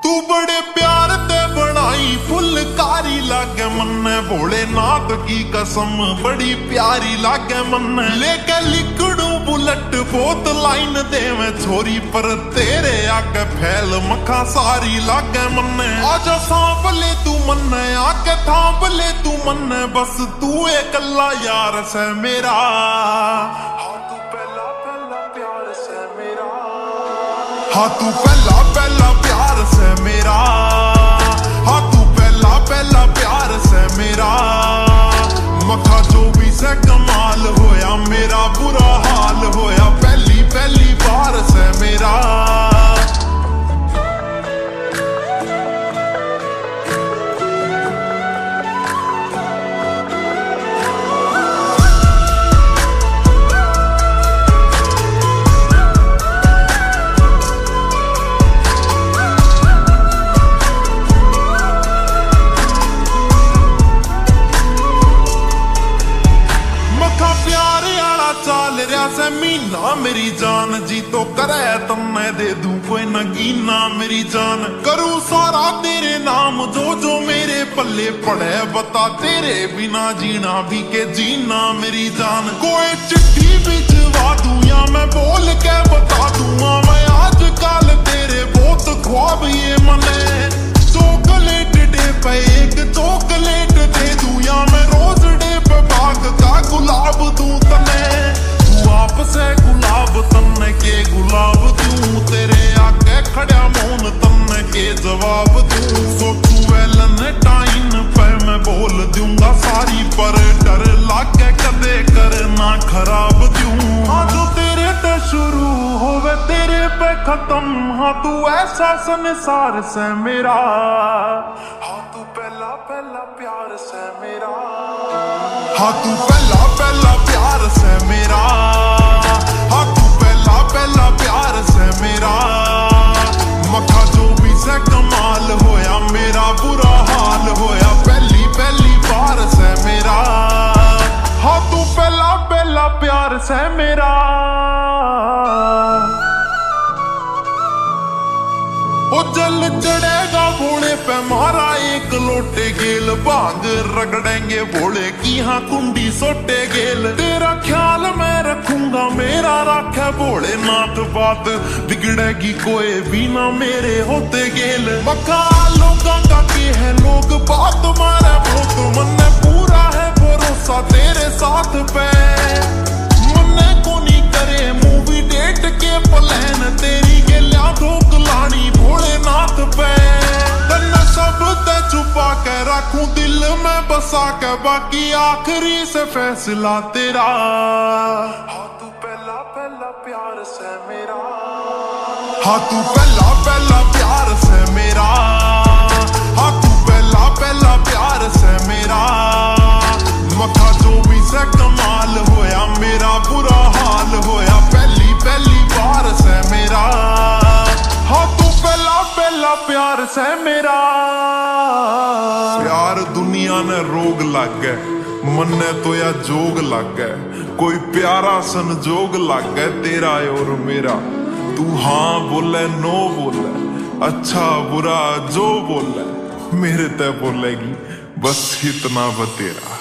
तू बड़े प्यार ते बनाई फुलकारी लागे मन्ने, भोलेनाथ की कसम बड़ी प्यारी लागे मन्ने। लेके लिकड़ू बुलेट बहुत लाइन दे मैं छोरी, पर तेरे आगे फैल मखा सारी लागे मन्ने। आजा सांप ले तू मन्ने, आके थांप ले तू मन्ने, बस तू एकला यार से मेरा। हाँ तू पहला पहला प्यार से मेरा, हाँ तू पहला पहला प्यार से मेरा, हाँ तू पहला पहला प्यार से मेरा। मखा जो भी से कमाल होया, मेरा बुरा हाल होया पहली पहली बार से मेरा। मीना मेरी जान जी तो करे तन्ने दे दूं कोई नगीना मेरी जान। करूं सारा तेरे नाम जो जो मेरे पल्ले पड़े, बता तेरे बिना जीना भी के जीना मेरी जान। कोई चिट्ठी भिजवा दूं या मैं बोल के बता दूंगा, मैं आज कल तेरे बहुत ख्वाब ये मने। चॉकलेट डे पे एक चॉकलेट दे दूं, या मैं रोज डे पे बाग का गुलाब दूं तने। आप से गुलाब तन्ने के गुलाब दूं, तेरे आगे खड़ा मौन तन्ने के जवाब दूं। सोचू वैलेंटाइन पे मैं बोल दूंगा सारी, पर डर लागे कदे करना खराब दूं। हाँ जो तेरे ते शुरू होवे तेरे पे खत्म, हाँ तू ऐसा संसार से मेरा। हाँ तू पहला पहला प्यार से मेरा, हाँ तू पहला पहला प्यार से मेरा, हाँ तू पहला पहला प्यार से मेरा। मखा जो भी से कमाल होया, मेरा बुरा हाल होया पहली पहली बार से मेरा। हाँ तू पहला पहला प्यार से मेरा। ओ जल चढ़ेगा भोले पे मारा एक लोटे गेल, भांग रगड़ेंगे भोले की हाँ कुंडी सोटे गेल। तेरा ख्याल मैं रखूंगा मेरा राखे भोलेनाथ, बात बिगड़ेगी कोई भी ना मेरे होते गेल। मक्का लोगों का के है लोग बात मारे बहुत, मन पूरा है भरोसा तेरे साथ पे। मन्ने को नहीं करे मूवी डेट के प्लान, तेरी गेलिया धोक लानी भोलेनाथ पे। तन्ने सब ते छुपा के रखूं दिल में बसा के, बाकी आखिरी से फैसला तेरा। हाँ तू पहला पहला प्यार से मेरा, हाँ तू पहला पहला प्यार से मेरा, हाँ तू पहला पहला प्यार से मेरा। मखा जो भी से कमाल होया, मेरा बुरा हाल होया पहली पहली बार से मेरा। हाँ तू पहला पहला प्यार से मेरा। प्यार दुनिया ने रोग लग गए, मन्ने तो या जोग लग गए। कोई प्यारा संजोग लग गए तेरा और मेरा। तू हाँ बोले नो बोले, अच्छा बुरा जो बोले, मेरे ते बोलेगी बस इतना बतेरा।